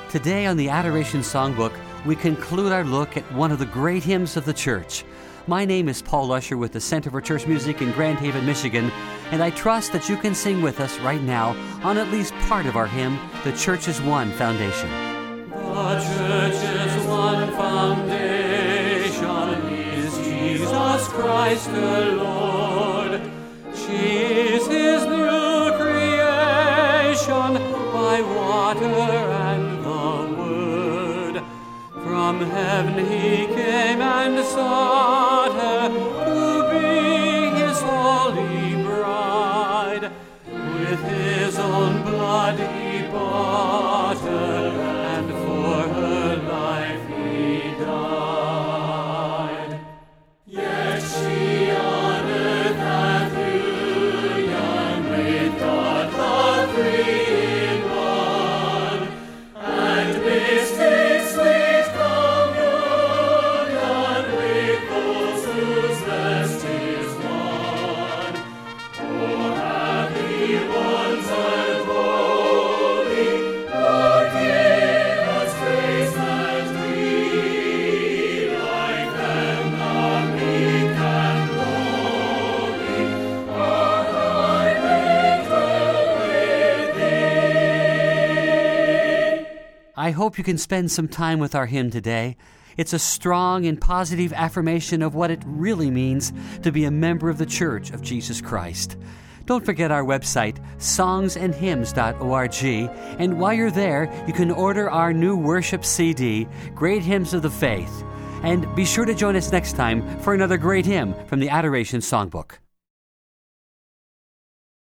Today on the Adoration Songbook, we conclude our look at one of the great hymns of the church. My name is Paul Usher with the Center for Church Music in Grand Haven, Michigan, and I trust that you can sing with us right now on at least part of our hymn, The Church is One Foundation. The Church's one foundation is Jesus Christ the Lord. She is His new creation by water and the Word. From heaven He came and sought her to be His holy bride. With His own blood He bought her, and for her life He died. Yet she on earth hath union with God the Three in One, and mixed in sweet communion with those whose rest is won. Oh, happy ones and holy, Lord, give us grace that we, like them, the meek and lowly, are high made with Thee. I hope you can spend some time with our hymn today. It's a strong and positive affirmation of what it really means to be a member of the Church of Jesus Christ. Don't forget our website, songsandhymns.org, and while you're there, you can order our new worship CD, Great Hymns of the Faith. And be sure to join us next time for another great hymn from the Adoration Songbook.